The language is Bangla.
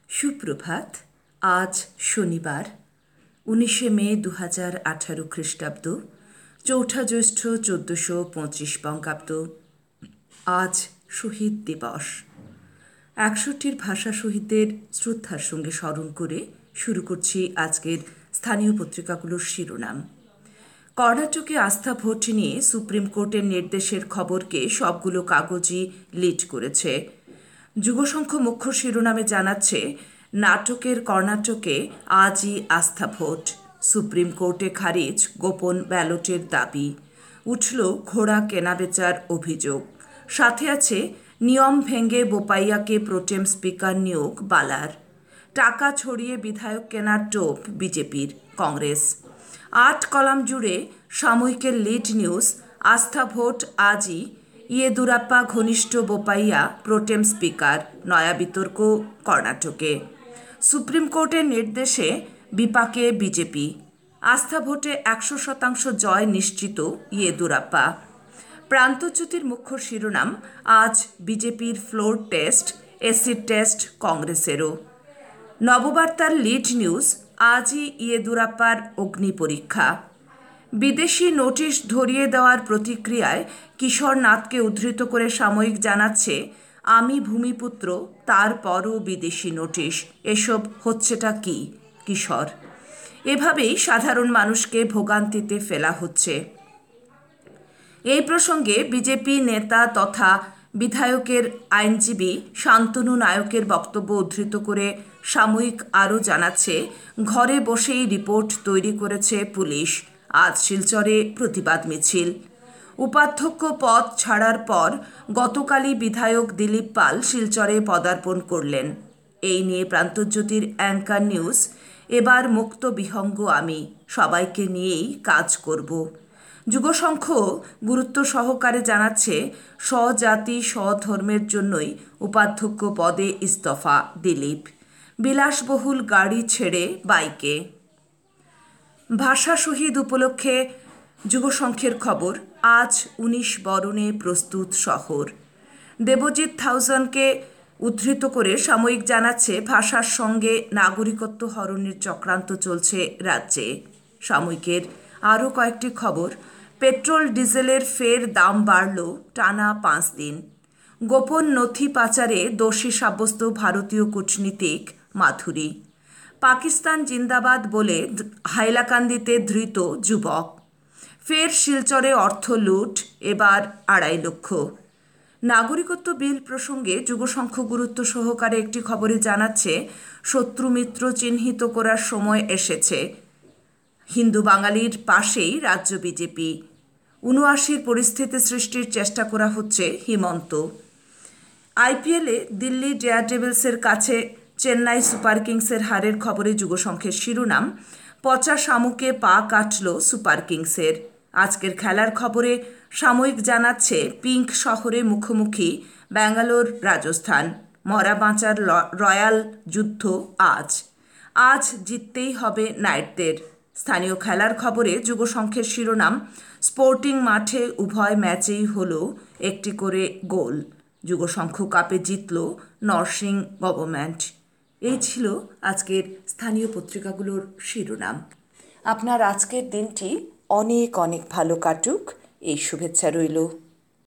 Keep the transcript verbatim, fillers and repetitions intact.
সুপ্রভাত। আজ শনিবার উনিশে মে দু হাজার আঠারো খ্রিস্টাব্দ, চৌঠা জ্যৈষ্ঠ চোদ্দোশো পঁচিশ বঙ্গাব্দ। আজ শহীদ দিবস। একষট্টির ভাষা শহীদদের শ্রদ্ধার সঙ্গে স্মরণ করে শুরু করছি আজকের স্থানীয় পত্রিকাগুলোর শিরোনাম। কর্ণাটকে আস্থা ভোট নিয়ে সুপ্রিম কোর্টের নির্দেশের খবরকে সবগুলো কাগজই লিড করেছে। যুগসংখ্য মুখ্য শিরোনামে জানাচ্ছে, নাটকের কর্ণাটকে আজই আস্থা ভোট, সুপ্রিম কোর্টে খারিজ গোপন ব্যালটের দাবি, উঠল ঘোড়া কেনাবেচার অভিযোগ, সাথে আছে নিয়ম ভেঙে বোপাইয়াকে প্রোটেম স্পিকার নিয়োগ বালার, টাকা ছড়িয়ে বিধায়ক কেনার টোপ বিজেপির, কংগ্রেস। আট কলাম জুড়ে সাময়িকের লিড নিউজ, আস্থা ভোট আজই, ইয়েদুরাপ্পা ঘনিষ্ঠ বোপাইয়া প্রোটেম স্পিকার, নয়া বিতর্ক কর্ণাটকে। সুপ্রিম কোর্টের নির্দেশে বিপাকে বিজেপি, আস্থা ভোটে একশো শতাংশ জয় নিশ্চিত ইয়েদুরাপ্পা। প্রান্তজ্যোতির মুখ্য শিরোনাম, আজ বিজেপির ফ্লোর টেস্ট, এসিড টেস্ট কংগ্রেসেরও। নববার্তার লিড নিউজ, আজই ইয়েদুরাপ্পার অগ্নি পরীক্ষা। বিদেশি নোটিশ ধরিয়ে দেওয়ার প্রতিক্রিয়ায় কিশোর নাথকে উদ্ধৃত করে সাময়িক জানাচ্ছে, আমি ভূমিপুত্র, তারপরও বিদেশি নোটিশ, এসব হচ্ছেটা কি কিশোর? এভাবেই সাধারণ মানুষকে ভোগান্তিতে ফেলা হচ্ছে। এই প্রসঙ্গে বিজেপি নেতা তথা বিধায়কের আইনজীবী শান্তনু নায়কের বক্তব্য উদ্ধৃত করে সাময়িক আরও জানাচ্ছে, ঘরে বসেই রিপোর্ট তৈরি করেছে পুলিশ, আজ শিলচরে প্রতিবাদ মিছিল। উপাধ্যক্ষ পদ ছাড়ার পর গতকালই বিধায়ক দিলীপ পাল শিলচরে পদার্পণ করলেন। এই নিয়ে প্রান্তজ্যোতির অ্যাঙ্কার নিউজ, এবার মুক্ত বিহঙ্গ আমি, সবাইকে নিয়েই কাজ করব। যুগসংখ্য গুরুত্ব সহকারে জানাচ্ছে, স্বজাতি স্বধর্মের জন্যই উপাধ্যক্ষ পদে ইস্তফা দিলীপ, বিলাসবহুল গাড়ি ছেড়ে বাইকে। ভাষা শহীদ উপলক্ষে যুগসংখ্যের খবর, আজ উনিশ বরণে প্রস্তুত শহর। দেবজিৎ থাউজেন্ডকে উদ্ধৃত করে সাময়িক জানাচ্ছে, ভাষার সঙ্গে নাগরিকত্ব হরণের চক্রান্ত চলছে রাজ্যে। সাময়িকের আরও কয়েকটি খবর, পেট্রোল ডিজেলের ফের দাম বাড়ল টানা পাঁচ দিন। গোপন নথি পাচারে দোষী সাব্যস্ত ভারতীয় কূটনীতিক মাথুরি। পাকিস্তান জিন্দাবাদ বলে হাইলাকান্দিতে ধৃত যুবক। ফের শিলচরে অর্থ লুট, এবার আড়াই লক্ষ। নাগরিকত্ব বিল প্রসঙ্গে যুগসংখ্য গুরুত্ব সহকারে একটি খবরে জানাচ্ছে, শত্রু মিত্র চিহ্নিত করার সময় এসেছে। হিন্দু বাঙালির পাশেই রাজ্য বিজেপি। উনআশির পরিস্থিতি সৃষ্টির চেষ্টা করা হচ্ছে হিমন্ত। আইপিএলে দিল্লি ডেয়ারডেভিলসের কাছে চেন্নাই সুপার কিংসের হারের খবরে যুগসংখ্যের শিরোনাম, পচা শামুকে পা কাটল সুপার কিংসের। আজকের খেলার খবরে সাময়িক জানাচ্ছে, পিঙ্ক শহরে মুখোমুখি ব্যাঙ্গালোর রাজস্থান, মরা বাঁচার রয়্যাল যুদ্ধ আজ। আজ জিততেই হবে নাইটদের। স্থানীয় খেলার খবরে যুগসংখ্যের শিরোনাম, স্পোর্টিং মাঠে উভয় ম্যাচেই হলো একটি করে গোল, যুগসংখ্য কাপে জিতল নরসিং গভর্নমেন্ট। এই ছিল আজকের স্থানীয় পত্রিকাগুলোর শিরোনাম। আপনার আজকের দিনটি অনেক অনেক ভালো কাটুক, এই শুভেচ্ছা রইল।